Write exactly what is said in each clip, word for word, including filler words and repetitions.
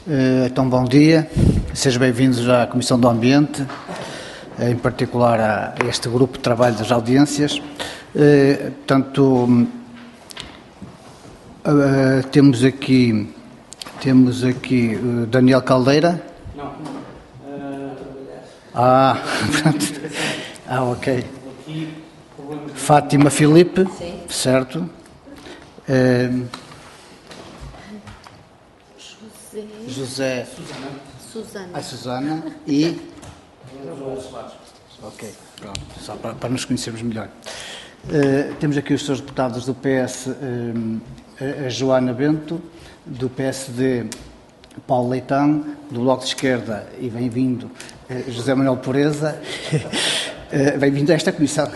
Então, bom dia, sejam bem-vindos à Comissão do Ambiente, em particular a este grupo de trabalho das audiências. Portanto, temos aqui, temos aqui Daniel Caldeira. Não. Ah, pronto. Ah, ok. Fátima Filipe, certo. José, Susana. a Susana e... Ok, pronto, só para, para nos conhecermos melhor. Uh, temos aqui os senhores deputados do P S, uh, a Joana Bento, do P S D, Paulo Leitão, do Bloco de Esquerda, e bem-vindo, uh, José Manuel Pureza, uh, bem-vindo a esta comissão.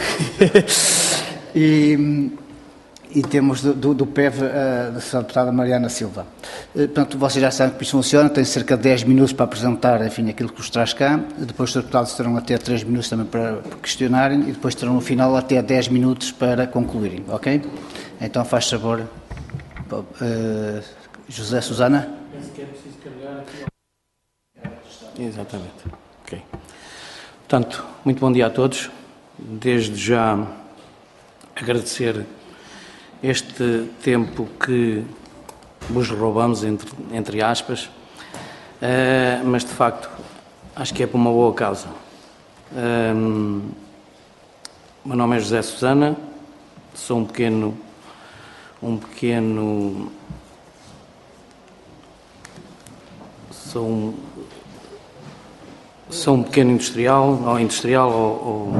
e... E temos do, do, do P E V a da senhora deputada Mariana Silva. Portanto, vocês já sabem que isto funciona, tem cerca de dez minutos para apresentar, enfim, aquilo que vos traz cá. Depois os deputados terão até três minutos também para questionarem e depois terão no final até dez minutos para concluírem, ok? Então faz favor, uh, José Susana. Penso que é preciso carregar aqui. Exatamente. Ok. Portanto, muito bom dia a todos. Desde já agradecer este tempo que vos roubamos, entre, entre aspas, uh, mas de facto acho que é por uma boa causa. Um, meu nome é José Susana, sou um pequeno, um pequeno, sou um, sou um pequeno industrial, ou industrial, ou, ou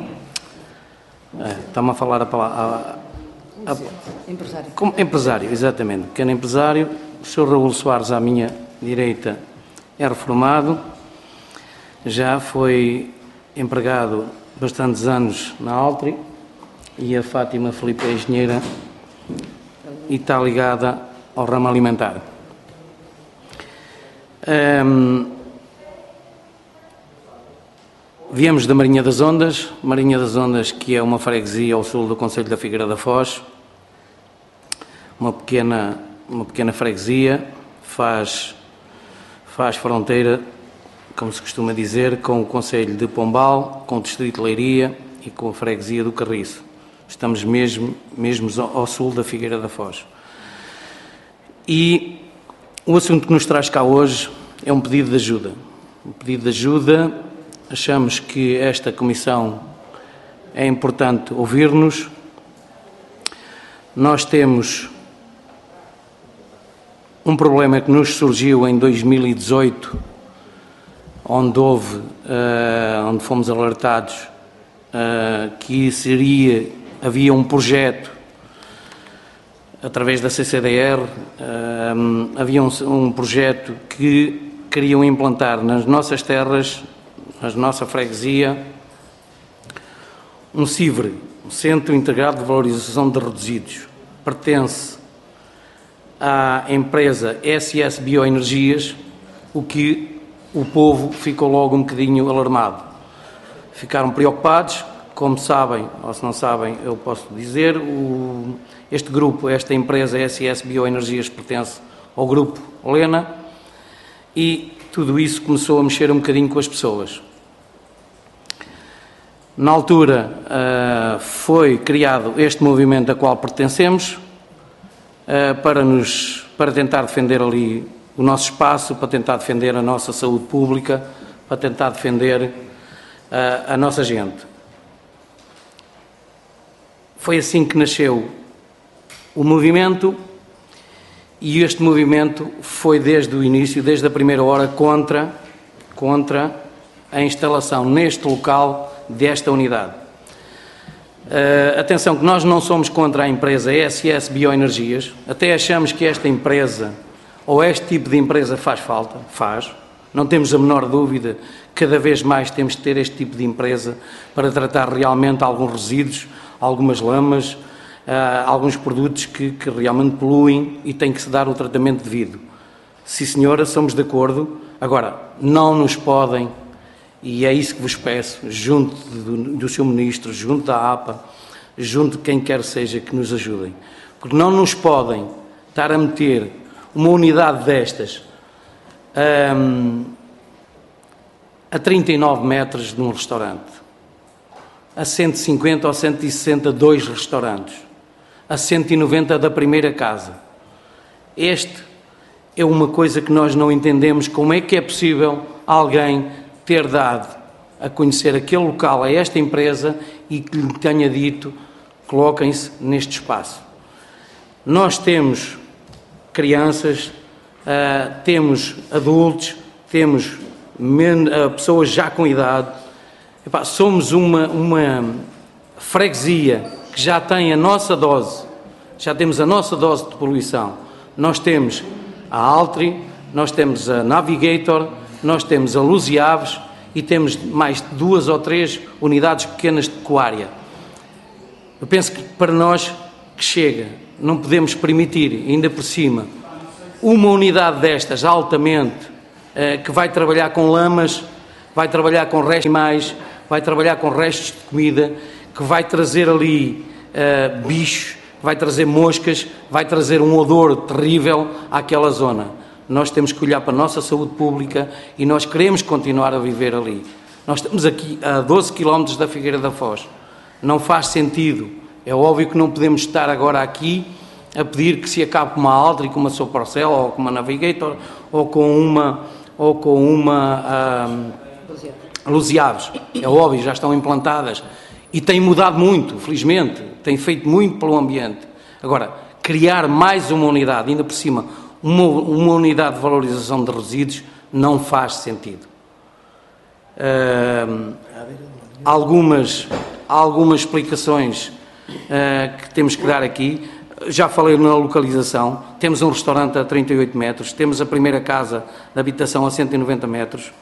é, está-me a falar a palavra. A, Empresário. Como empresário, exatamente. Pequeno empresário. O senhor Raul Soares, à minha direita, é reformado. Já foi empregado bastantes anos na Altri. E a Fátima Filipe é engenheira e está ligada ao ramo alimentar. Um, Viemos da Marinha das Ondas, Marinha das Ondas, que é uma freguesia ao sul do concelho da Figueira da Foz, uma pequena, uma pequena freguesia, faz, faz fronteira, como se costuma dizer, com o concelho de Pombal, com o distrito de Leiria e com a freguesia do Carriço. Estamos mesmo, mesmo ao sul da Figueira da Foz. E o assunto que nos traz cá hoje é um pedido de ajuda. Um pedido de ajuda. Achamos que esta comissão é importante ouvir-nos. Nós temos um problema que nos surgiu em dois mil e dezoito, onde houve, uh, onde fomos alertados uh, que seria, havia um projeto através da C C D R, uh, havia um, um projeto que queriam implantar nas nossas terras, na nossa freguesia, um CIVRE, um Centro Integrado de Valorização de Resíduos. Pertence à empresa S S Bioenergias, o que o povo ficou logo um bocadinho alarmado. Ficaram preocupados, como sabem, ou se não sabem, eu posso dizer, o, este grupo, esta empresa S S Bioenergias pertence ao grupo Lena e tudo isso começou a mexer um bocadinho com as pessoas. Na altura uh, foi criado este movimento a qual pertencemos uh, para, nos, para tentar defender ali o nosso espaço, para tentar defender a nossa saúde pública, para tentar defender uh, a nossa gente. Foi assim que nasceu o movimento e este movimento foi desde o início, desde a primeira hora, contra, contra a instalação neste local desta unidade. Uh, atenção que nós não somos contra a empresa S S Bioenergias, até achamos que esta empresa, ou este tipo de empresa faz falta, faz, não temos a menor dúvida, cada vez mais temos de ter este tipo de empresa para tratar realmente alguns resíduos, algumas lamas, uh, alguns produtos que, que realmente poluem e tem que se dar o tratamento devido. Sim senhora, somos de acordo, agora, não nos podem. E é isso que vos peço, junto do, do seu Ministro, junto da A P A, junto de quem quer seja que nos ajudem. Porque não nos podem estar a meter uma unidade destas um, a trinta e nove metros de um restaurante, a cento e cinquenta ou cento e sessenta, dois restaurantes, a cento e noventa da primeira casa. Este é uma coisa que nós não entendemos, como é que é possível alguém ter dado a conhecer aquele local a esta empresa e que lhe tenha dito, coloquem-se neste espaço. Nós temos crianças, uh, temos adultos, temos men- uh, pessoas já com idade. Epá, somos uma, uma freguesia que já tem a nossa dose, já temos a nossa dose de poluição. Nós temos a Altri, nós temos a Navigator, nós temos a Luz e Aves e temos mais duas ou três unidades pequenas de Coária. Eu penso que para nós que chega, não podemos permitir, ainda por cima, uma unidade destas altamente, eh, que vai trabalhar com lamas, vai trabalhar com restos de animais, vai trabalhar com restos de comida, que vai trazer ali eh, bichos, vai trazer moscas, vai trazer um odor terrível àquela zona. Nós temos que olhar para a nossa saúde pública e nós queremos continuar a viver ali. Nós estamos aqui a doze quilómetros da Figueira da Foz. Não faz sentido. É óbvio que não podemos estar agora aqui a pedir que se acabe com uma Altri, com uma Soporcel, ou com uma Navigator, ou com uma, ou com uma um, Luz e Aves. É óbvio, já estão implantadas. E tem mudado muito, felizmente. Tem feito muito pelo ambiente. Agora, criar mais uma unidade, ainda por cima, uma, uma unidade de valorização de resíduos, não faz sentido. Uh, algumas, algumas explicações uh, que temos que dar aqui. Já falei na localização. Temos um restaurante a trinta e oito metros, temos a primeira casa de habitação a cento e noventa metros,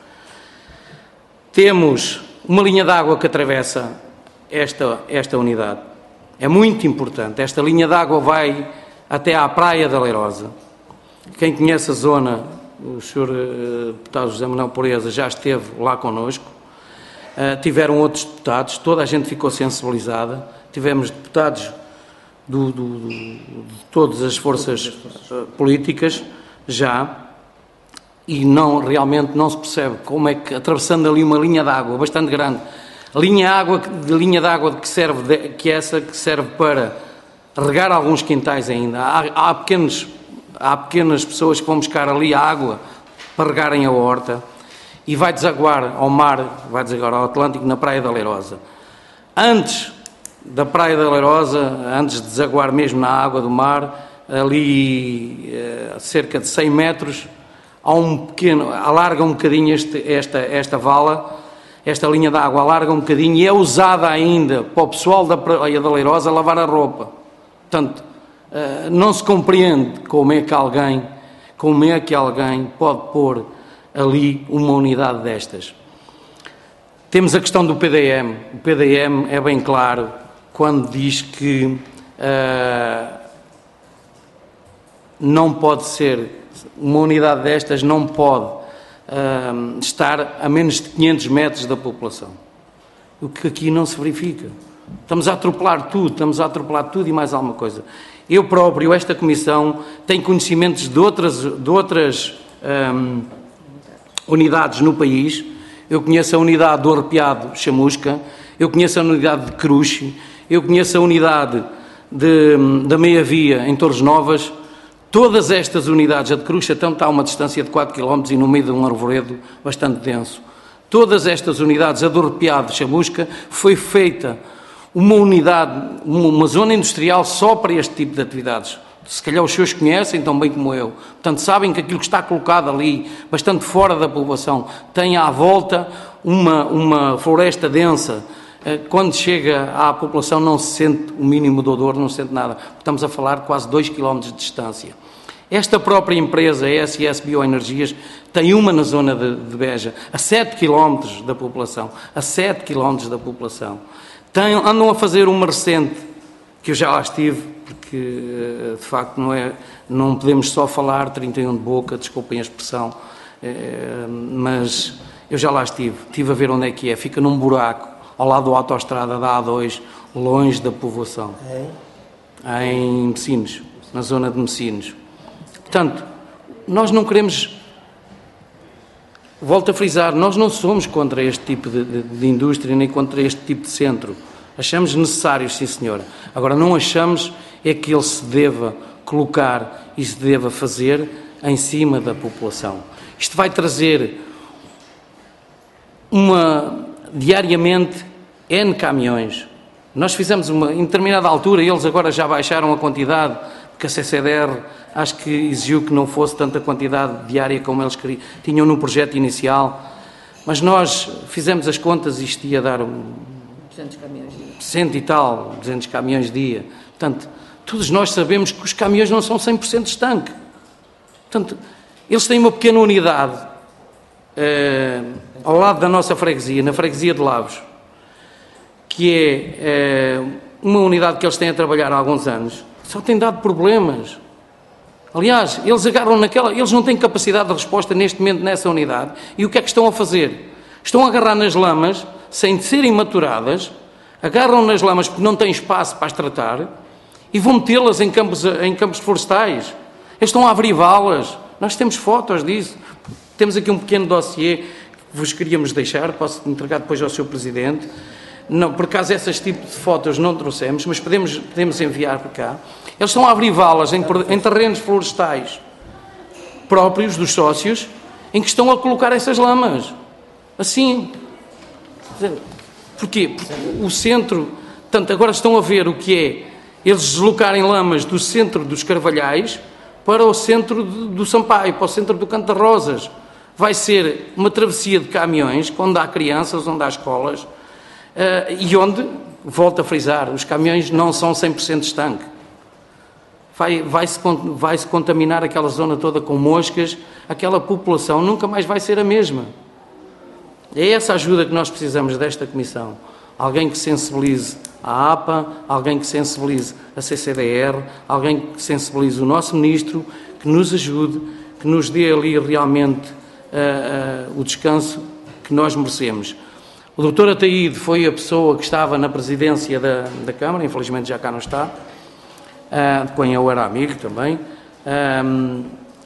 temos uma linha de água que atravessa esta, esta unidade. É muito importante. Esta linha de água vai até à Praia da Leirosa. Quem conhece a zona, o senhor uh, deputado José Manuel Pureza já esteve lá connosco. Uh, tiveram outros deputados, toda a gente ficou sensibilizada. Tivemos deputados do, do, do, de todas as forças uh, políticas já, e não, realmente não se percebe como é que, atravessando ali uma linha de água bastante grande, a linha, água, de linha de água que serve, de, que é essa que serve para regar alguns quintais ainda. Há, há, pequenos, há pequenas pessoas que vão buscar ali a água para regarem a horta e vai desaguar ao mar, vai desaguar ao Atlântico na Praia da Leirosa. Antes da Praia da Leirosa, antes de desaguar mesmo na água do mar, ali a cerca de cem metros, há um pequeno, alarga um bocadinho este, esta, esta vala, esta linha de água alarga um bocadinho e é usada ainda para o pessoal da Praia da Leirosa lavar a roupa. Portanto, não se compreende como é que alguém, como é que alguém pode pôr ali uma unidade destas. Temos a questão do P D M. O P D M é bem claro quando diz que uh, não pode ser, uma unidade destas não pode uh, estar a menos de quinhentos metros da população. O que aqui não se verifica. Estamos a atropelar tudo, estamos a atropelar tudo e mais alguma coisa. Eu próprio, esta Comissão, tem conhecimentos de outras, de outras um, unidades no país. Eu conheço a unidade do Arrepiado Chamusca, eu conheço a unidade de Cruxe, eu conheço a unidade de, da Meia Via em Torres Novas. Todas estas unidades, a de Cruxe então está a uma distância de quatro quilómetros e no meio de um arvoredo bastante denso. Todas estas unidades, a do Arrepiado Chamusca, foi feita uma unidade, uma zona industrial só para este tipo de atividades. Se calhar os senhores conhecem tão bem como eu. Portanto, sabem que aquilo que está colocado ali, bastante fora da população, tem à volta uma, uma floresta densa. Quando chega à população não se sente o mínimo de odor, não se sente nada. Estamos a falar de quase dois quilómetros de distância. Esta própria empresa, a S S Bioenergias, tem uma na zona de, de Beja, a sete quilómetros da população. A sete quilómetros da população. Tem, andam a fazer uma recente, que eu já lá estive, porque de facto não, é, não podemos só falar trinta e um de boca, desculpem a expressão, é, mas eu já lá estive, estive a ver onde é que é, fica num buraco, ao lado da autoestrada da A dois, longe da povoação, é. Em Messinos, na zona de Messinos. Portanto, nós não queremos volto a frisar, nós não somos contra este tipo de, de, de indústria, nem contra este tipo de centro. Achamos necessários, sim senhora. Agora, não achamos é que ele se deva colocar e se deva fazer em cima da população. Isto vai trazer uma, diariamente, N caminhões. Nós fizemos uma, em determinada altura, eles agora já baixaram a quantidade, porque a C C D R acho que exigiu que não fosse tanta quantidade diária como eles queriam, tinham no projeto inicial, mas nós fizemos as contas e isto ia dar um, duzentos caminhões dia. cento e tal, duzentos caminhões dia. Portanto, todos nós sabemos que os caminhões não são cem por cento de estanque. Portanto, eles têm uma pequena unidade eh, ao lado da nossa freguesia, na freguesia de Lavos, que é eh, uma unidade que eles têm a trabalhar há alguns anos, só tem dado problemas. Aliás, eles agarram naquela, eles não têm capacidade de resposta neste momento nessa unidade. E o que é que estão a fazer? Estão a agarrar nas lamas, sem serem maturadas, agarram nas lamas porque não têm espaço para as tratar e vão metê-las em campos, em campos florestais. Eles estão a abrivá-las. Nós temos fotos disso. Temos aqui um pequeno dossiê que vos queríamos deixar, posso entregar depois ao senhor Presidente. Não, por acaso essas tipos de fotos não trouxemos, mas podemos, podemos enviar para cá. Eles estão a abrivá-las em, em terrenos florestais próprios dos sócios, em que estão a colocar essas lamas. Assim. Porquê? Porque o centro, portanto, agora estão a ver o que é eles deslocarem lamas do centro dos Carvalhais para o centro do Sampaio, para o centro do Canto de Rosas. Vai ser uma travessia de caminhões, onde há crianças, onde há escolas, Uh, e onde, volto a frisar, os caminhões não são cem por cento estanque. Vai, vai-se, vai-se contaminar aquela zona toda com moscas, aquela população nunca mais vai ser a mesma. É essa ajuda que nós precisamos desta Comissão. Alguém que sensibilize a APA, alguém que sensibilize a C C D R, alguém que sensibilize o nosso Ministro, que nos ajude, que nos dê ali realmente uh, uh, o descanso que nós merecemos. O doutor Ataíde foi a pessoa que estava na presidência da, da Câmara, infelizmente já cá não está, uh, de quem eu era amigo também. Um,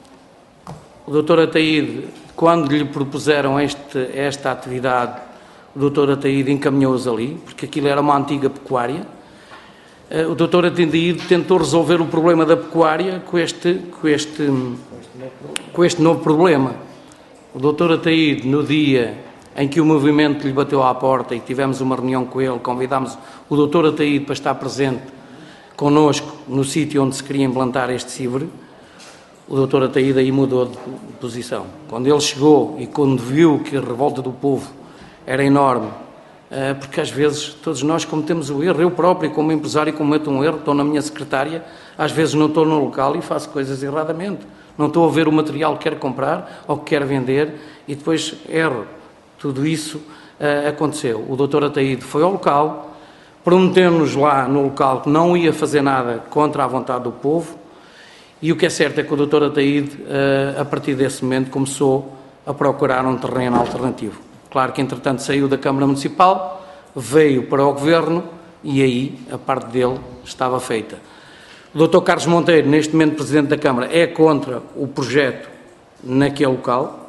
o doutor Ataíde, quando lhe propuseram este, esta atividade, o doutor Ataíde encaminhou-os ali, porque aquilo era uma antiga pecuária. Uh, o doutor Ataíde tentou resolver o problema da pecuária com este, com este, com este novo problema. O doutor Ataíde, no dia em que o movimento lhe bateu à porta e tivemos uma reunião com ele, convidámos o doutor Ataíde para estar presente connosco no sítio onde se queria implantar este CIVRE, o doutor Ataíde aí mudou de posição. Quando ele chegou e quando viu que a revolta do povo era enorme, porque às vezes todos nós cometemos o erro, eu próprio como empresário cometo um erro, estou na minha secretária, às vezes não estou no local e faço coisas erradamente, não estou a ver o material que quero comprar ou que quero vender e depois erro. Tudo isso uh, aconteceu. O doutor Ataíde foi ao local, prometeu-nos lá no local que não ia fazer nada contra a vontade do povo e o que é certo é que o doutor Ataíde, uh, a partir desse momento, começou a procurar um terreno alternativo. Claro que, entretanto, saiu da Câmara Municipal, veio para o Governo e aí a parte dele estava feita. O doutor Carlos Monteiro, neste momento Presidente da Câmara, é contra o projeto naquele local.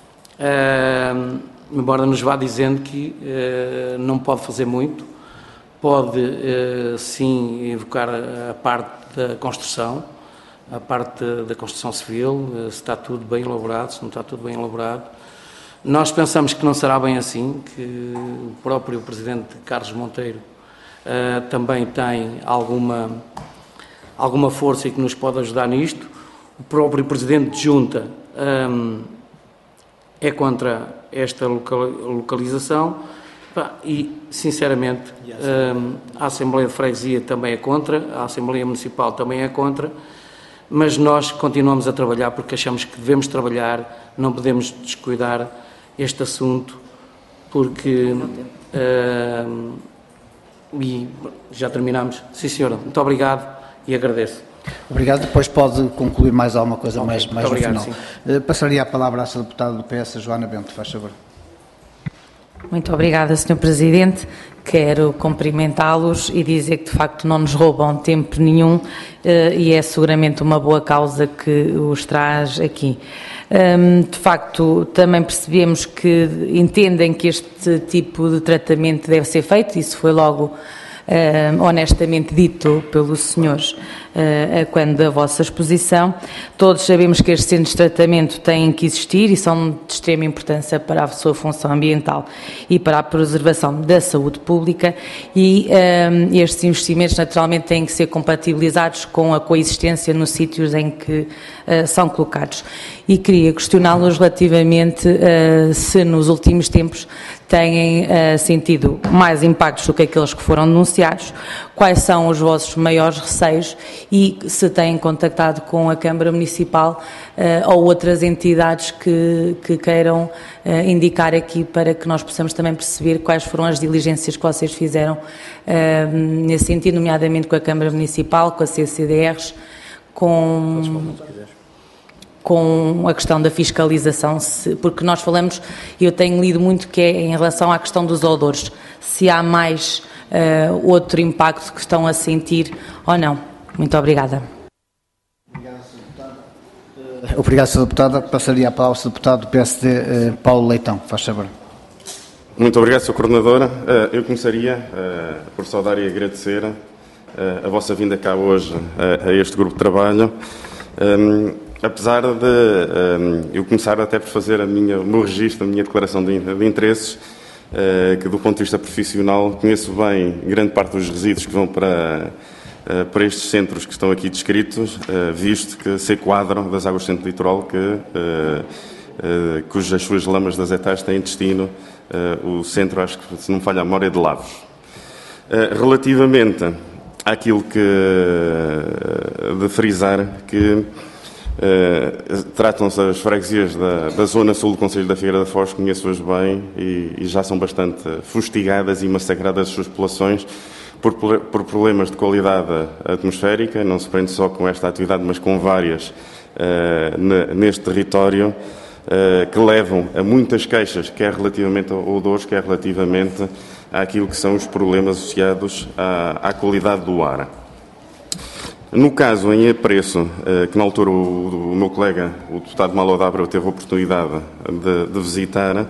Uh, embora nos vá dizendo que uh, não pode fazer muito, pode uh, sim invocar a, a parte da construção, a parte da construção civil, uh, se está tudo bem elaborado, se não está tudo bem elaborado. Nós pensamos que não será bem assim, que o próprio Presidente Carlos Monteiro uh, também tem alguma, alguma força e que nos pode ajudar nisto. O próprio Presidente de Junta um, é contra esta localização e, sinceramente, a Assembleia de Freguesia também é contra, a Assembleia Municipal também é contra, mas nós continuamos a trabalhar porque achamos que devemos trabalhar, não podemos descuidar este assunto, porque... Uh, e já terminamos. Sim, senhora, muito obrigado e agradeço. Obrigado. Depois pode concluir mais alguma coisa okay, mais, mais no obrigado, final. Sim. Passaria a palavra à senhora deputada do P S, Joana Bento, faz favor. Muito obrigada, senhor Presidente. Quero cumprimentá-los e dizer que, de facto, não nos roubam tempo nenhum e é seguramente uma boa causa que os traz aqui. De facto, também percebemos que entendem que este tipo de tratamento deve ser feito, isso foi logo Uh, honestamente dito pelos senhores uh, quando da vossa exposição. Todos sabemos que estes centros de tratamento têm que existir e são de extrema importância para a sua função ambiental e para a preservação da saúde pública, e uh, estes investimentos naturalmente têm que ser compatibilizados com a coexistência nos sítios em que uh, são colocados. E queria questioná-los relativamente uh, se nos últimos tempos têm uh, sentido mais impactos do que aqueles que foram denunciados, quais são os vossos maiores receios e se têm contactado com a Câmara Municipal uh, ou outras entidades que, que queiram uh, indicar aqui para que nós possamos também perceber quais foram as diligências que vocês fizeram uh, nesse sentido, nomeadamente com a Câmara Municipal, com a C C D Rs, com... com a questão da fiscalização, se, porque nós falamos, e eu tenho lido muito, que é em relação à questão dos odores, se há mais uh, outro impacto que estão a sentir ou não. Muito obrigada. Obrigado, senhor Deputada. Passaria a palavra ao senhor Deputado do P S D, uh, Paulo Leitão. Faz favor. Muito obrigado, senhor Coordenadora. Uh, eu começaria uh, por saudar e agradecer uh, a vossa vinda cá hoje uh, a este grupo de trabalho. Um, Apesar de um, eu começar até por fazer a minha, o meu registro, a minha declaração de, de interesses, uh, que do ponto de vista profissional conheço bem grande parte dos resíduos que vão para, uh, para estes centros que estão aqui descritos, uh, visto que se enquadram das águas do centro litoral, que, uh, uh, cujas suas lamas das etais têm destino, uh, o centro, acho que se não me falha a memória, é de Lavos. Uh, relativamente àquilo que, uh, de frisar que Uh, tratam-se as freguesias da, da zona sul do Concelho da Figueira da Foz, conheço-as bem e, e já são bastante fustigadas e massacradas as suas populações por, por problemas de qualidade atmosférica. Não se prende só com esta atividade, mas com várias uh, neste território, uh, que levam a muitas queixas, quer relativamente a odores, quer relativamente àquilo que são os problemas associados à, à qualidade do ar. No caso em apreço, que na altura o, o meu colega, o deputado Malo de Abreu, teve a oportunidade de, de visitar,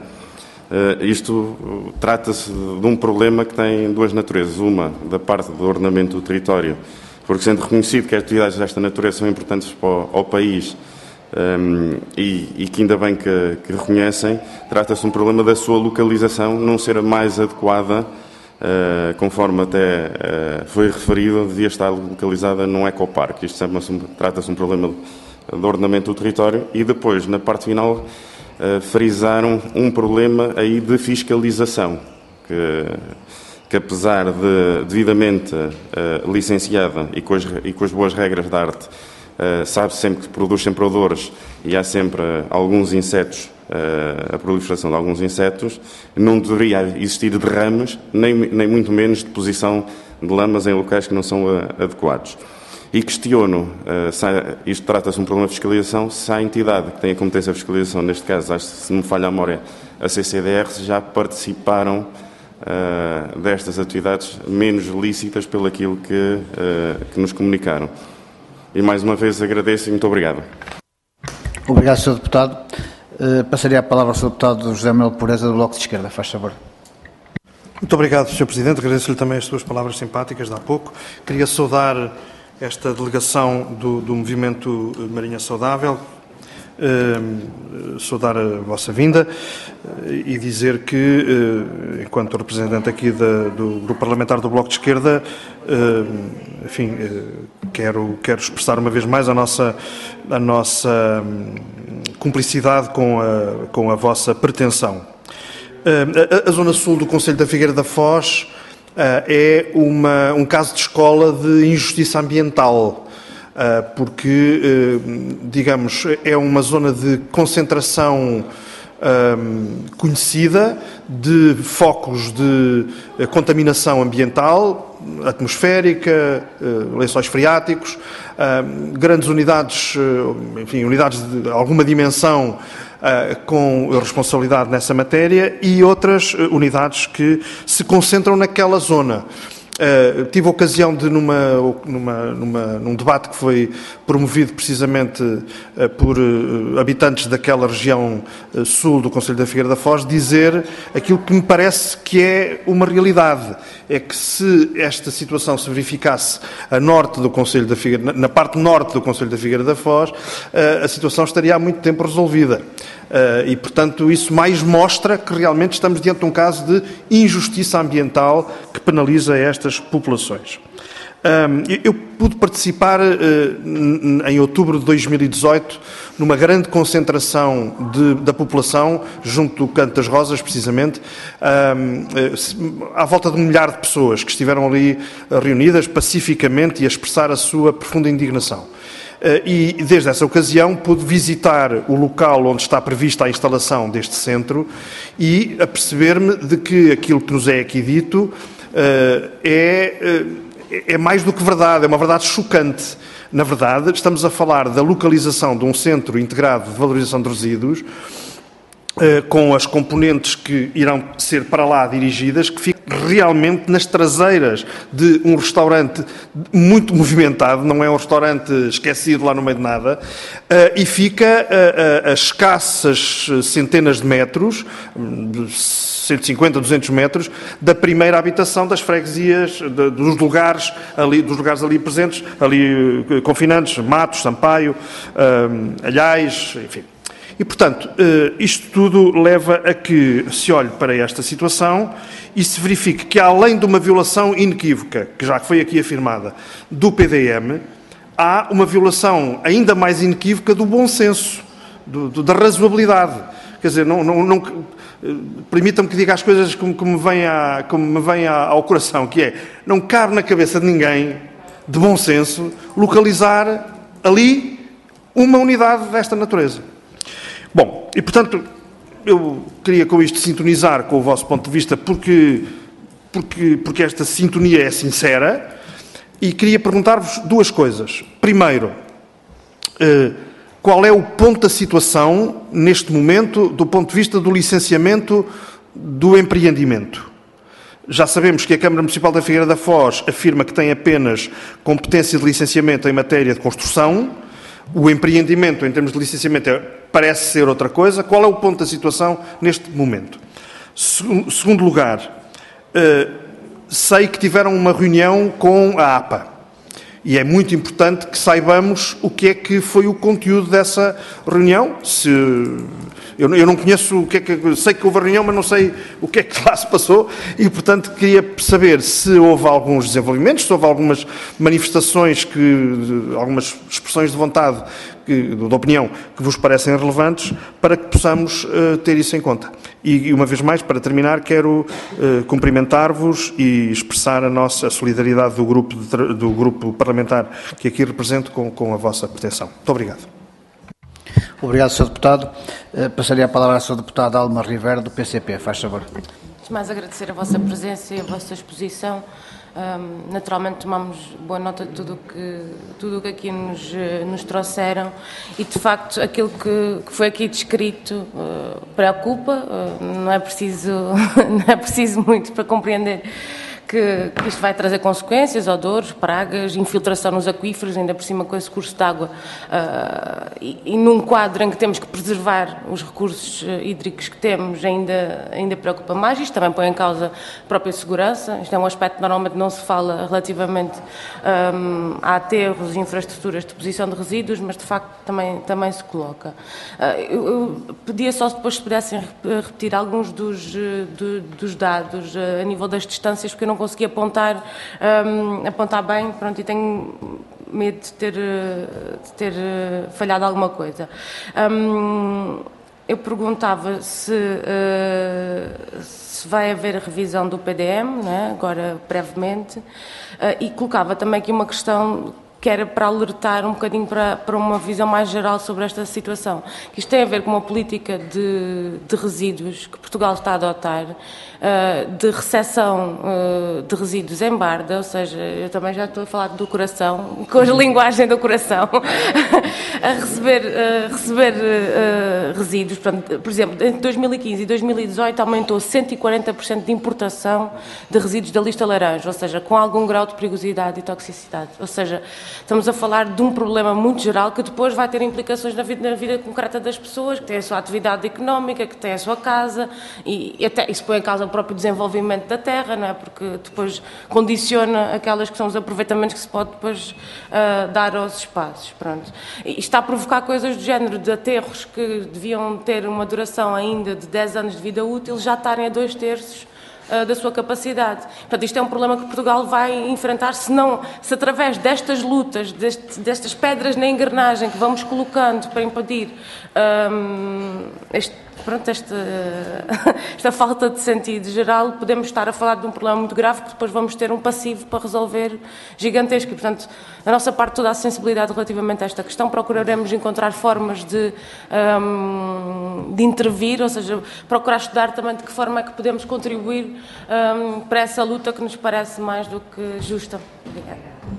isto trata-se de um problema que tem duas naturezas. Uma, da parte do ordenamento do território, porque sendo reconhecido que as atividades desta natureza são importantes para o, ao país um, e, e que ainda bem que, que reconhecem, trata-se de um problema da sua localização não ser a mais adequada. Uh, conforme até uh, foi referido, devia estar localizada num ecoparque. Isto trata-se de um problema de ordenamento do território. E depois, na parte final, uh, frisaram um problema aí de fiscalização, que, que apesar de devidamente uh, licenciada e com, as, e com as boas regras da arte, uh, sabe sempre que produz sempre odores e há sempre uh, alguns insetos, a proliferação de alguns insetos, não deveria existir derrames, nem, nem muito menos deposição de lamas em locais que não são uh, adequados. E questiono, uh, se há, isto trata-se de um problema de fiscalização, se a entidade que tem a competência de fiscalização, neste caso, acho que se me falha a memória, a C C D R, já participaram uh, destas atividades menos lícitas pelo aquilo que, uh, que nos comunicaram. E mais uma vez agradeço e muito obrigado. Obrigado, senhor Deputado. Uh, passaria a palavra ao senhor Deputado José Manuel Pureza, do Bloco de Esquerda. Faz favor. Muito obrigado, senhor Presidente. Agradeço-lhe também as suas palavras simpáticas de há pouco. Queria saudar esta delegação do, do Movimento Marinha Saudável, uh, saudar a vossa vinda uh, e dizer que, uh, enquanto representante aqui da, do Grupo Parlamentar do Bloco de Esquerda, uh, enfim, uh, quero, quero expressar uma vez mais a nossa, a nossa um, cumplicidade com a, com a vossa pretensão. Uh, a, a Zona Sul do Concelho da Figueira da Foz uh, é uma, um caso de escola de injustiça ambiental, uh, porque, uh, digamos, é uma zona de concentração um, conhecida de focos de uh, contaminação ambiental, atmosférica, uh, lençóis freáticos, uh, grandes unidades, uh, enfim, unidades de alguma dimensão uh, com responsabilidade nessa matéria e outras uh, unidades que se concentram naquela zona. Uh, tive a ocasião de, numa, numa, numa, num debate que foi promovido precisamente uh, por uh, habitantes daquela região uh, sul do Concelho da Figueira da Foz, dizer aquilo que me parece que é uma realidade. É que se esta situação se verificasse a norte do Concelho da Figueira, na parte norte do Concelho da Figueira da Foz, uh, a situação estaria há muito tempo resolvida. Uh, e, portanto, isso mais mostra que realmente estamos diante de um caso de injustiça ambiental que penaliza estas populações. Um, eu pude participar uh, em outubro de dois mil e dezoito numa grande concentração de, da população junto do Canto das Rosas, precisamente, um, uh, à volta de um milhar de pessoas que estiveram ali reunidas pacificamente e a expressar a sua profunda indignação. E, desde essa ocasião, pude visitar o local onde está prevista a instalação deste centro e aperceber-me de que aquilo que nos é aqui dito é, é mais do que verdade, é uma verdade chocante. Na verdade, estamos a falar da localização de um centro integrado de valorização de resíduos com as componentes que irão ser para lá dirigidas, que ficam realmente nas traseiras de um restaurante muito movimentado, não é um restaurante esquecido lá no meio de nada, e fica a, a, a escassas centenas de metros, cento e cinquenta, duzentos metros, da primeira habitação das freguesias, de, dos, lugares ali, dos lugares ali presentes, ali confinantes, Matos, Sampaio, Alhais, enfim. E, portanto, isto tudo leva a que se olhe para esta situação e se verifique que, além de uma violação inequívoca, que já foi aqui afirmada, do P D M, há uma violação ainda mais inequívoca do bom senso, do, do, da razoabilidade. Quer dizer, não, não, não, permitam-me que diga as coisas como, como, me vem a, como me vem a, ao coração, que é, não cabe na cabeça de ninguém, de bom senso, localizar ali uma unidade desta natureza. Bom, e portanto, eu queria com isto sintonizar com o vosso ponto de vista, porque, porque, porque esta sintonia é sincera, e queria perguntar-vos duas coisas. Primeiro, eh, qual é o ponto da situação, neste momento, do ponto de vista do licenciamento do empreendimento? Já sabemos que a Câmara Municipal da Figueira da Foz afirma que tem apenas competência de licenciamento em matéria de construção. O empreendimento, em termos de licenciamento, parece ser outra coisa. Qual é o ponto da situação neste momento? Segundo lugar, sei que tiveram uma reunião com a A P A e é muito importante que saibamos o que é que foi o conteúdo dessa reunião. Se, eu, eu não conheço o que é que... Sei que houve a reunião, mas não sei o que é que lá se passou e, portanto, queria saber se houve alguns desenvolvimentos, se houve algumas manifestações, que, algumas expressões de vontade, que, de opinião, que vos parecem relevantes, para que possamos uh, ter isso em conta. E, e, uma vez mais, para terminar, quero uh, cumprimentar-vos e expressar a nossa solidariedade do grupo, de, do grupo parlamentar que aqui represento com, com a vossa proteção. Muito obrigado. Obrigado, senhor Deputado. Uh, passaria a palavra à senhora Deputada Alma Rivera, do P C P. Faz favor. Antes de mais, agradecer a vossa presença e a vossa exposição. Um, naturalmente tomamos boa nota de tudo que, tudo o que aqui nos, nos trouxeram e, de facto, aquilo que, que foi aqui descrito uh, preocupa. Uh, não é preciso, não é preciso muito para compreender que, que isto vai trazer consequências, odores, pragas, infiltração nos aquíferos, ainda por cima com esse curso de água, uh, e, e num quadro em que temos que preservar os recursos uh, hídricos que temos, ainda, ainda preocupa mais. Isto também põe em causa a própria segurança. Isto é um aspecto que normalmente não se fala relativamente um, a aterros e infraestruturas de deposição de resíduos, mas de facto também, também se coloca. Uh, eu, eu pedia só se depois se pudessem repetir alguns dos, do, dos dados uh, a nível das distâncias, porque eu não consegui apontar, um, apontar bem, pronto, e tenho medo de ter, de ter falhado alguma coisa. Um, eu perguntava se, uh, se vai haver revisão do P D M, né, agora brevemente, uh, e colocava também aqui uma questão que era para alertar um bocadinho para, para uma visão mais geral sobre esta situação. Isto tem a ver com uma política de, de resíduos que Portugal está a adotar, uh, de recepção uh, de resíduos em barda, ou seja, eu também já estou a falar do coração, com a linguagem do coração, a receber, uh, receber uh, resíduos. Portanto, por exemplo, entre dois mil e quinze e dois mil e dezoito aumentou cento e quarenta por cento de importação de resíduos da lista laranja, ou seja, com algum grau de perigosidade e toxicidade. Ou seja, estamos a falar de um problema muito geral que depois vai ter implicações na vida, na vida concreta das pessoas, que têm a sua atividade económica, que têm a sua casa, e, e até isso põe em causa o próprio desenvolvimento da terra, não é? Porque depois condiciona aquelas que são os aproveitamentos que se pode depois uh, dar aos espaços. Pronto. E está a provocar coisas do género de aterros que deviam ter uma duração ainda de dez anos de vida útil, já estarem a dois terços da sua capacidade. Portanto, isto é um problema que Portugal vai enfrentar se não, se através destas lutas, deste, destas pedras na engrenagem que vamos colocando para impedir um, este, pronto, esta, esta falta de sentido geral, podemos estar a falar de um problema muito grave que depois vamos ter um passivo para resolver gigantesco. E, portanto, da nossa parte, toda a sensibilidade relativamente a esta questão, procuraremos encontrar formas de, um, de intervir, ou seja, procurar estudar também de que forma é que podemos contribuir um, para essa luta que nos parece mais do que justa. Obrigada.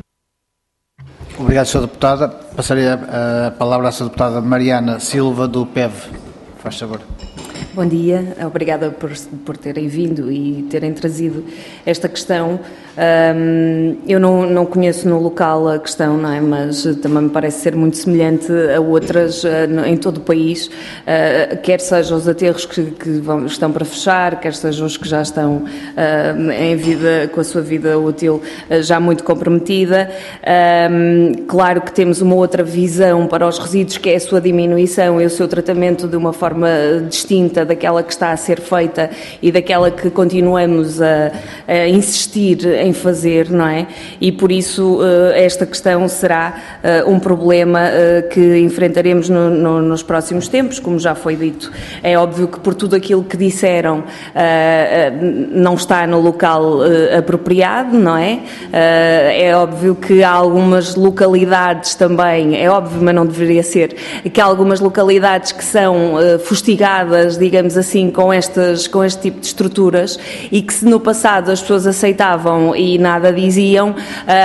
Obrigado, senhora Deputada. Passaria a palavra à senhora Deputada Mariana Silva, do P E V. Faz favor. Bom dia, obrigada por, por terem vindo e terem trazido esta questão. Um, eu não, não conheço no local a questão, não é? Mas também me parece ser muito semelhante a outras uh, em todo o país, uh, quer sejam os aterros que, que vão, estão para fechar, quer sejam os que já estão uh, em vida, com a sua vida útil uh, já muito comprometida. Um, claro que temos uma outra visão para os resíduos, que é a sua diminuição e o seu tratamento de uma forma distinta daquela que está a ser feita e daquela que continuamos a, a insistir em fazer, não é? E por isso esta questão será um problema que enfrentaremos no, no, nos próximos tempos, como já foi dito. É óbvio que por tudo aquilo que disseram não está no local apropriado, não é? É óbvio que há algumas localidades também, é óbvio, mas não deveria ser, que há algumas localidades que são fustigadas, digamos assim, com, estas, com este tipo de estruturas e que se no passado as pessoas aceitavam e nada diziam,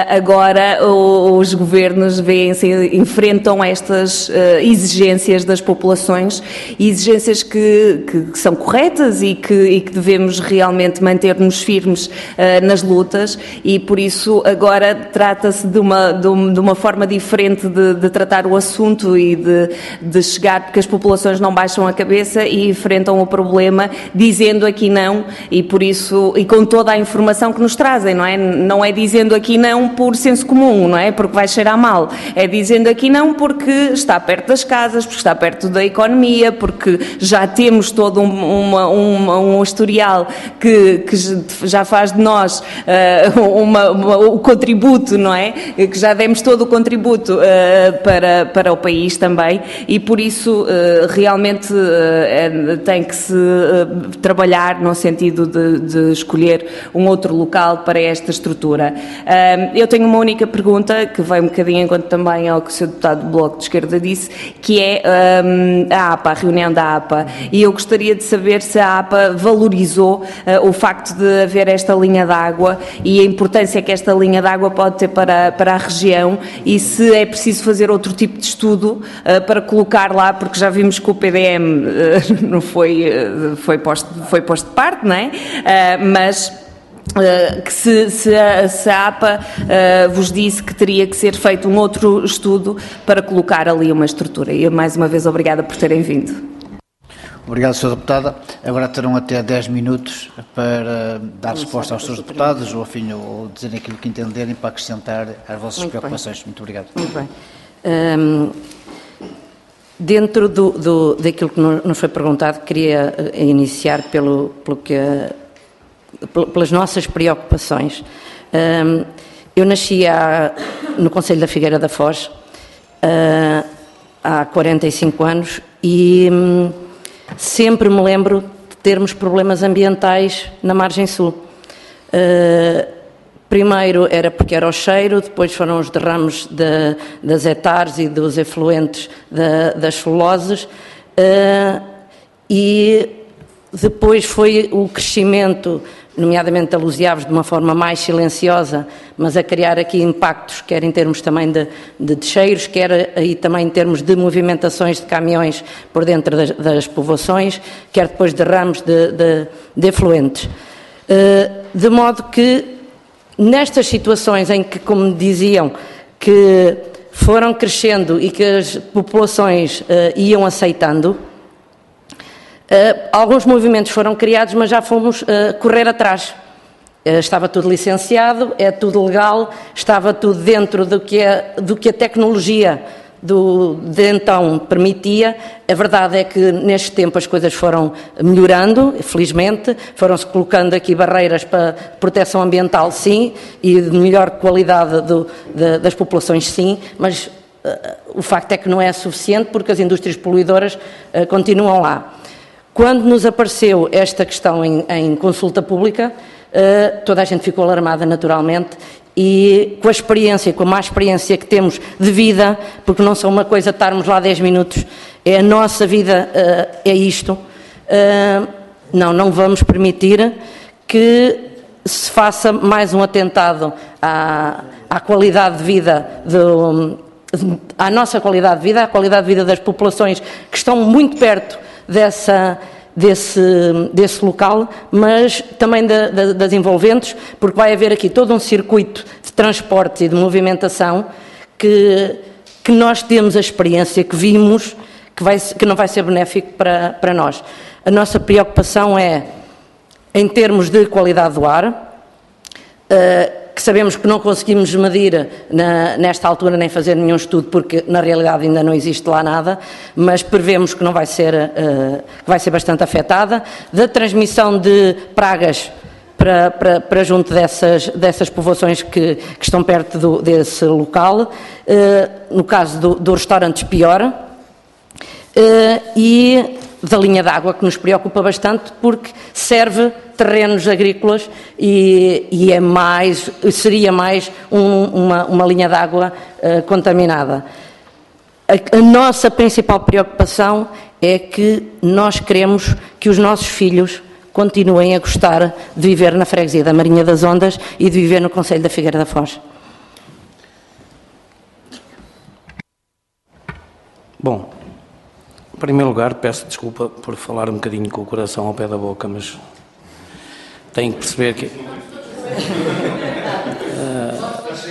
agora os governos veem-se, enfrentam estas exigências das populações, exigências que, que são corretas e que, e que devemos realmente manter-nos firmes nas lutas, e por isso agora trata-se de uma, de uma forma diferente de, de tratar o assunto e de, de chegar, porque as populações não baixam a cabeça e enfrentam o problema dizendo aqui não, e por isso, e com toda a informação que nos trazem, não é? Não é dizendo aqui não por senso comum, não é? Porque vai cheirar mal. É dizendo aqui não porque está perto das casas, porque está perto da economia, porque já temos todo um, uma, uma, um historial que, que já faz de nós uh, uma, uma, o contributo, não é? Que já demos todo o contributo uh, para, para o país também, e por isso uh, realmente uh, tem que se uh, trabalhar no sentido de, de escolher um outro local para esta estrutura. Uh, eu tenho uma única pergunta, que vai um bocadinho enquanto também ao que o senhor Deputado do Bloco de Esquerda disse, que é um, a APA, a reunião da APA, e eu gostaria de saber se a APA valorizou uh, o facto de haver esta linha d'água e a importância que esta linha d'água pode ter para, para a região, e se é preciso fazer outro tipo de estudo uh, para colocar lá, porque já vimos que o P D M uh, não foi, uh, foi, posto, foi posto de parte, não é? Uh, mas Uh, que se, se, a, se a APA uh, vos disse que teria que ser feito um outro estudo para colocar ali uma estrutura. E eu, mais uma vez, obrigada por terem vindo. Obrigado, senhora Deputada. Agora terão até dez minutos para dar resposta aos senhores deputados, ou, afim, ou dizer aquilo que entenderem para acrescentar às vossas Muito preocupações. Bem. Muito obrigado. Muito bem. Um, dentro do, do, daquilo que nos foi perguntado, queria iniciar pelo, pelo que... pelas nossas preocupações. Eu nasci há, no Concelho da Figueira da Foz há quarenta e cinco anos e sempre me lembro de termos problemas ambientais na margem sul. Primeiro era porque era o cheiro, depois foram os derrames de, das hectares e dos efluentes de, das celuloses, uh, e depois foi o crescimento, nomeadamente da Luz e Aves, de uma forma mais silenciosa, mas a criar aqui impactos, quer em termos também de, de, de cheiros, quer aí também em termos de movimentações de caminhões por dentro das, das povoações, quer depois derrames de, de, de efluentes. Uh, de modo que nestas situações em que, como diziam, que foram crescendo e que as populações uh, iam aceitando, uh, alguns movimentos foram criados, mas já fomos uh, correr atrás. Uh, estava tudo licenciado, é tudo legal, estava tudo dentro do que, é, do que a tecnologia do, de então permitia. A verdade é que neste tempo as coisas foram melhorando, felizmente, foram-se colocando aqui barreiras para proteção ambiental, sim, e de melhor qualidade do, de, das populações, sim, mas uh, o facto é que não é suficiente porque as indústrias poluidoras uh, continuam lá. Quando nos apareceu esta questão em, em consulta pública, uh, toda a gente ficou alarmada naturalmente, e com a experiência, com a má experiência que temos de vida, porque não são uma coisa estarmos lá dez minutos, é a nossa vida, uh, é isto, uh, não, não vamos permitir que se faça mais um atentado à, à qualidade de vida, do, à nossa qualidade de vida, à qualidade de vida das populações que estão muito perto dessa... Desse, desse local, mas também da, da, das envolventes, porque vai haver aqui todo um circuito de transporte e de movimentação que, que nós temos a experiência, que vimos, que, vai, que não vai ser benéfico para, para nós. A nossa preocupação é, em termos de qualidade do ar, uh, que sabemos que não conseguimos medir na, nesta altura nem fazer nenhum estudo, porque na realidade ainda não existe lá nada, mas prevemos que não vai ser, uh, que vai ser bastante afetada, da transmissão de pragas para, para, para junto dessas, dessas povoações que, que estão perto do, desse local, uh, no caso do, do restaurante pior, uh, e da linha d'água, que nos preocupa bastante, porque serve terrenos agrícolas e, e é mais, seria mais um, uma, uma linha d'água uh, contaminada. A, a nossa principal preocupação é que nós queremos que os nossos filhos continuem a gostar de viver na freguesia da Marinha das Ondas e de viver no concelho da Figueira da Foz. Bom, em primeiro lugar, peço desculpa por falar um bocadinho com o coração ao pé da boca, mas tenho que perceber que... Uh,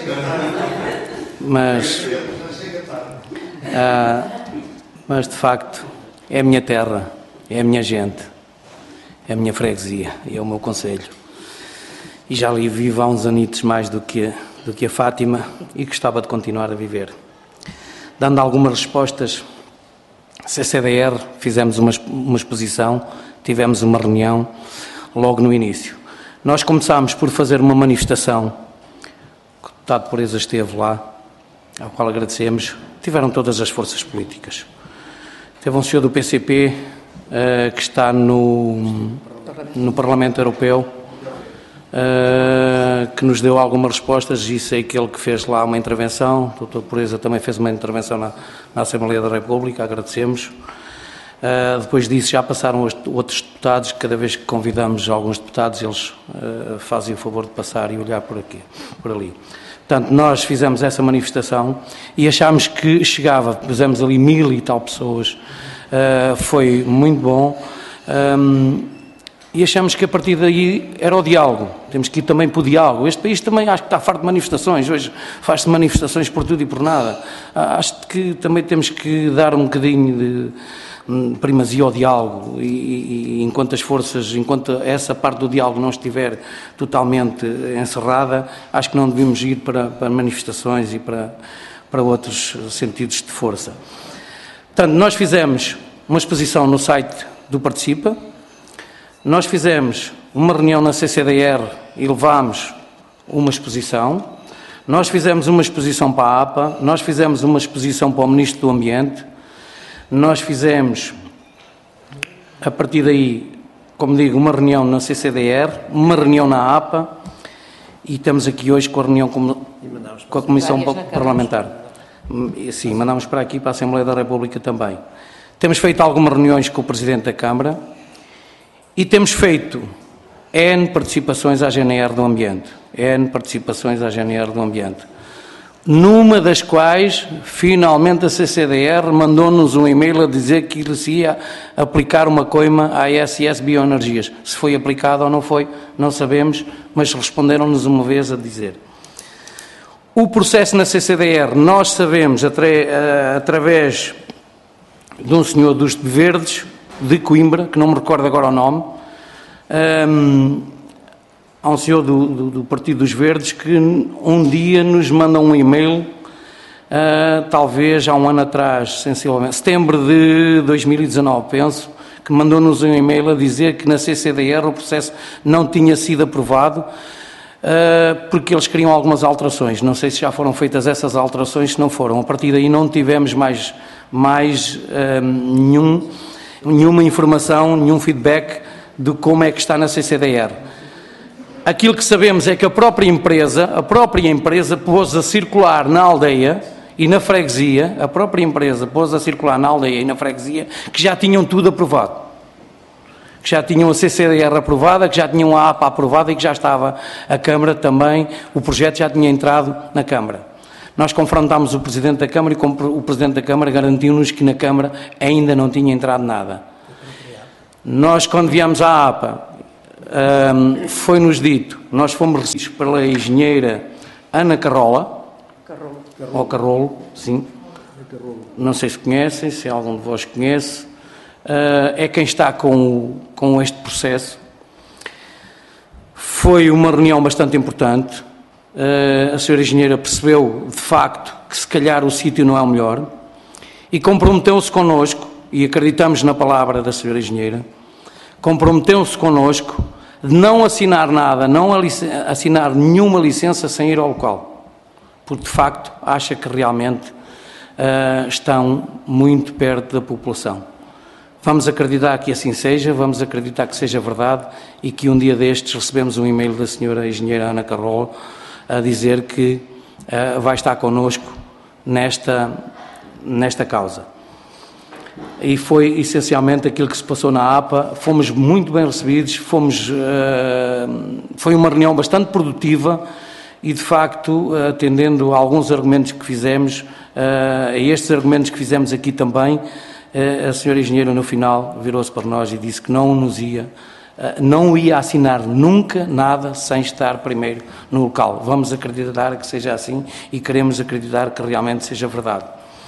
mas... Uh, mas, de facto, é a minha terra, é a minha gente, é a minha freguesia e é o meu concelho. E já ali vivo há uns anitos mais do que, do que a Fátima e gostava de continuar a viver. Dando algumas respostas... C C D R, fizemos uma, uma exposição, tivemos uma reunião logo no início. Nós começámos por fazer uma manifestação, o deputado Pureza esteve lá, ao qual agradecemos, tiveram todas as forças políticas. Teve um senhor do P C P uh, que está no, no Parlamento Europeu, uh, que nos deu algumas respostas, e sei que ele que fez lá uma intervenção, o doutor Pureza também fez uma intervenção na, na Assembleia da República, agradecemos. Uh, depois disso já passaram os, outros deputados, cada vez que convidamos alguns deputados, eles uh, fazem o favor de passar e olhar por aqui, por ali. Portanto, nós fizemos essa manifestação e achámos que chegava, pusemos ali mil e tal pessoas, uh, foi muito bom, um, e achamos que a partir daí era o diálogo, temos que ir também para o diálogo. Este país também acho que está farto de manifestações, hoje faz-se manifestações por tudo e por nada. Acho que também temos que dar um bocadinho de primazia ao diálogo, e, e enquanto as forças, enquanto essa parte do diálogo não estiver totalmente encerrada, acho que não devemos ir para, para manifestações e para, para outros sentidos de força. Portanto, nós fizemos uma exposição no site do Participa, nós fizemos uma reunião na C C D R e levámos uma exposição, nós fizemos uma exposição para a APA, nós fizemos uma exposição para o Ministro do Ambiente, nós fizemos, a partir daí, como digo, uma reunião na C C D R, uma reunião na APA e estamos aqui hoje com a reunião com, com a Comissão Parlamentar. Sim, mandamos para aqui, para a Assembleia da República também. Temos feito algumas reuniões com o Presidente da Câmara e temos feito N participações à G N R do Ambiente. N participações à G N R do Ambiente. Numa das quais, finalmente, a C C D R mandou-nos um e-mail a dizer que se ia aplicar uma coima à I S S Bioenergias. Se foi aplicado ou não foi, não sabemos, mas responderam-nos uma vez a dizer. O processo na C C D R, nós sabemos, atra através de um senhor dos Verdes, de Coimbra, que não me recordo agora o nome, um, há um senhor do, do, do Partido dos Verdes que um dia nos manda um e-mail, uh, talvez há um ano atrás, sensivelmente, setembro de dois mil e dezanove, penso, que mandou-nos um e-mail a dizer que na C C D R o processo não tinha sido aprovado, uh, porque eles queriam algumas alterações. Não sei se já foram feitas essas alterações, se não foram. A partir daí não tivemos mais, mais uh, nenhum, nenhuma informação, nenhum feedback de como é que está na C C D R. Aquilo que sabemos é que a própria empresa, a própria empresa pôs a circular na aldeia e na freguesia, a própria empresa pôs a circular na aldeia e na freguesia, que já tinham tudo aprovado. Que já tinham a C C D R aprovada, que já tinham a APA aprovada e que já estava a Câmara também, o projeto já tinha entrado na Câmara. Nós confrontámos o Presidente da Câmara e o Presidente da Câmara garantiu-nos que na Câmara ainda não tinha entrado nada. Nós, quando viemos à APA, Um, foi-nos dito, nós fomos recebidos pela engenheira Ana Carrola, Carrolo. ou Carrolo, sim, Carrolo. Não sei se conhecem, se algum de vós conhece, uh, é quem está com, o, com este processo. Foi uma reunião bastante importante, uh, a senhora engenheira percebeu de facto que se calhar o sítio não é o melhor e comprometeu-se connosco, e acreditamos na palavra da senhora engenheira, comprometeu-se connosco de não assinar nada, não assinar nenhuma licença sem ir ao local, porque de facto acha que realmente uh, estão muito perto da população. Vamos acreditar que assim seja, vamos acreditar que seja verdade e que um dia destes recebemos um e-mail da senhora engenheira Ana Carrolo a dizer que uh, vai estar connosco nesta, nesta causa. E foi essencialmente aquilo que se passou na APA. Fomos muito bem recebidos, fomos, uh, foi uma reunião bastante produtiva e, de facto, atendendo a alguns argumentos que fizemos, uh, a estes argumentos que fizemos aqui também, uh, a senhora engenheira, no final, virou-se para nós e disse que não nos ia, uh, não ia assinar nunca nada sem estar primeiro no local. Vamos acreditar que seja assim e queremos acreditar que realmente seja verdade.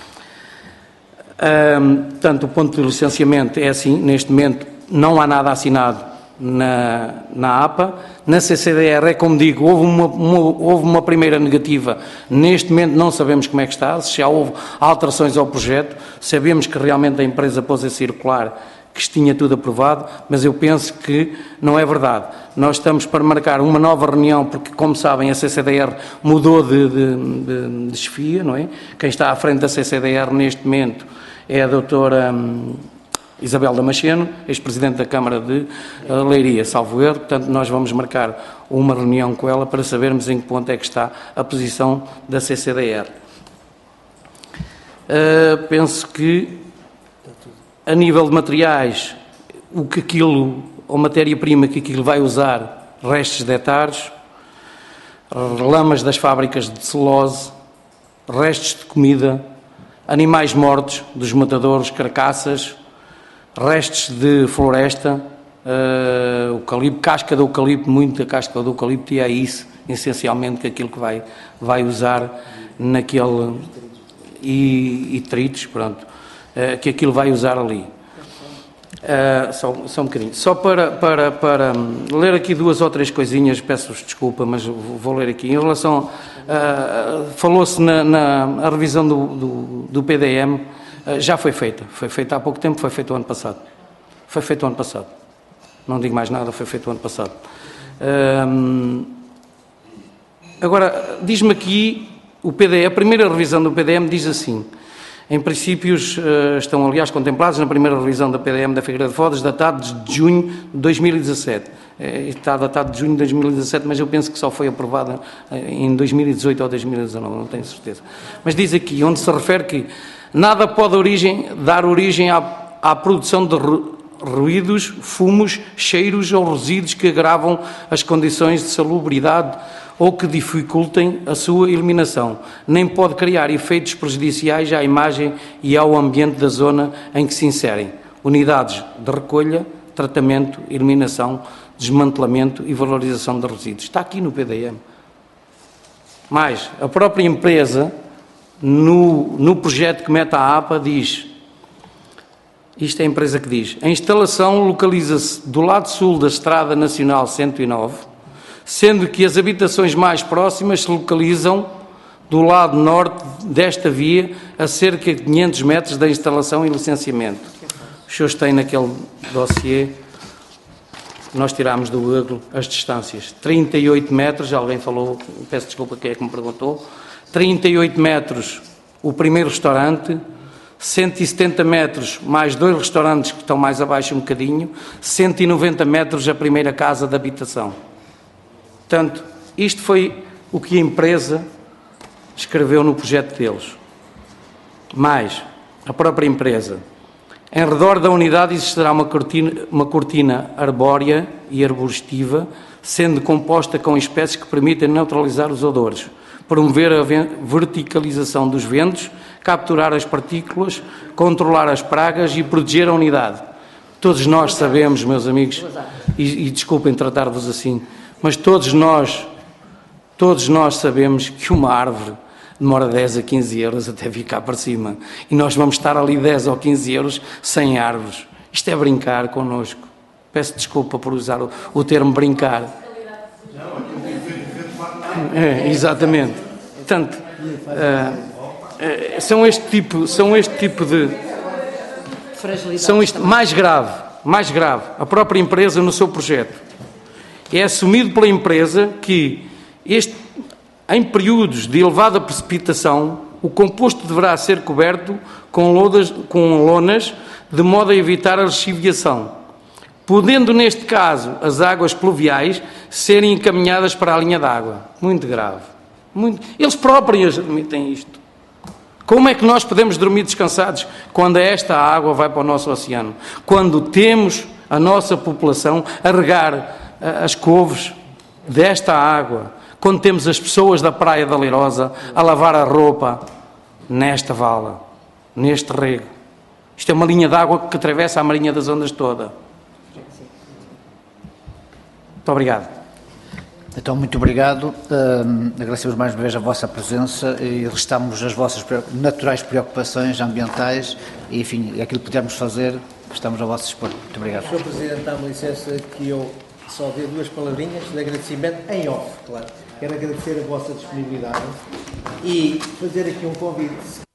Um, portanto, o ponto de licenciamento é assim, neste momento não há nada assinado na, na APA. Na C C D R é como digo, houve uma, uma, houve uma primeira negativa, neste momento não sabemos como é que está, se já houve alterações ao projeto, sabemos que realmente a empresa pôs a circular que tinha tudo aprovado, mas eu penso que não é verdade. Nós estamos para marcar uma nova reunião, porque, como sabem, a C C D R mudou de, de, de, de chefia, não é? Quem está à frente da C C D R neste momento é a doutora hum, Isabel Damasceno, ex-presidente da Câmara de uh, Leiria, salvo erro. Portanto, nós vamos marcar uma reunião com ela para sabermos em que ponto é que está a posição da C C D R. Uh, penso que, a nível de materiais, o que aquilo, ou matéria-prima que aquilo vai usar, restos de hectares, lamas das fábricas de celulose, restos de comida, animais mortos dos matadouros, carcaças, restos de floresta, uh, eucalipto, casca de eucalipto, muita casca de eucalipto, e é isso, essencialmente, que aquilo que vai, vai usar naquele... e, e tritos, pronto, uh, que aquilo vai usar ali. Uh, só, só um bocadinho. Só para, para, para ler aqui duas ou três coisinhas, peço-vos desculpa, mas vou ler aqui. Em relação, uh, falou-se na, na a revisão do, do, do P D M, uh, já foi feita. Foi feita há pouco tempo, foi feita o ano passado. Foi feito o ano passado. Não digo mais nada, foi feito o ano passado. Uh, agora, diz-me aqui, o P D M, a primeira revisão do P D M diz assim: em princípios, estão, aliás, contemplados na primeira revisão da P D M da Figueira de Foz, datado de junho de dois mil e dezassete. está datado de junho de dois mil e dezassete, mas eu penso que só foi aprovada em dois mil e dezoito ou dois mil e dezanove, não tenho certeza. Mas diz aqui, onde se refere que nada pode origem, dar origem à, à produção de ruídos, fumos, cheiros ou resíduos que agravam as condições de salubridade ou que dificultem a sua eliminação, nem pode criar efeitos prejudiciais à imagem e ao ambiente da zona em que se inserem. Unidades de recolha, tratamento, eliminação, desmantelamento e valorização de resíduos. Está aqui no P D M. Mais, a própria empresa, no, no projeto que mete a APA, diz, isto é a empresa que diz, a instalação localiza-se do lado sul da Estrada Nacional cento e nove, sendo que as habitações mais próximas se localizam do lado norte desta via, a cerca de quinhentos metros da instalação e licenciamento. Os senhores têm naquele dossiê, nós tirámos do Google as distâncias. trinta e oito metros, alguém falou, peço desculpa quem é que me perguntou, trinta e oito metros o primeiro restaurante, cento e setenta metros mais dois restaurantes que estão mais abaixo um bocadinho, cento e noventa metros a primeira casa de habitação. Portanto, isto foi o que a empresa escreveu no projeto deles. Mais, a própria empresa. Em redor da unidade existirá uma cortina, uma cortina arbórea e arborestiva, sendo composta com espécies que permitem neutralizar os odores, promover a verticalização dos ventos, capturar as partículas, controlar as pragas e proteger a unidade. Todos nós sabemos, meus amigos, e, e desculpem tratar-vos assim, mas todos nós, todos nós sabemos que uma árvore demora dez a quinze euros até ficar para cima. E nós vamos estar ali dez ou quinze euros sem árvores. Isto é brincar connosco. Peço desculpa por usar o, o termo brincar. É, exatamente. Portanto, uh, uh, são este tipo, são este tipo de... São isto, mais grave, mais grave, a própria empresa no seu projeto. É assumido pela empresa que este, em períodos de elevada precipitação, o composto deverá ser coberto com, lodas, com lonas, de modo a evitar a lixiviação, podendo, neste caso, as águas pluviais serem encaminhadas para a linha d'água. Muito grave. Muito... Eles próprios admitem isto. Como é que nós podemos dormir descansados quando esta água vai para o nosso oceano? Quando temos a nossa população a regar as couves desta água, quando temos as pessoas da Praia da Leirosa a lavar a roupa nesta vala, neste rego. Isto é uma linha d'água que atravessa a Marinha das Ondas toda. Muito obrigado. Então, muito obrigado. Uh, agradecemos mais uma vez a vossa presença e listamos as vossas naturais preocupações ambientais e, enfim, aquilo que pudermos fazer, estamos a vosso dispor. Muito obrigado. senhor Presidente, dá-me licença que eu só dê duas palavrinhas de agradecimento em off, claro. Quero agradecer a vossa disponibilidade e fazer aqui um convite.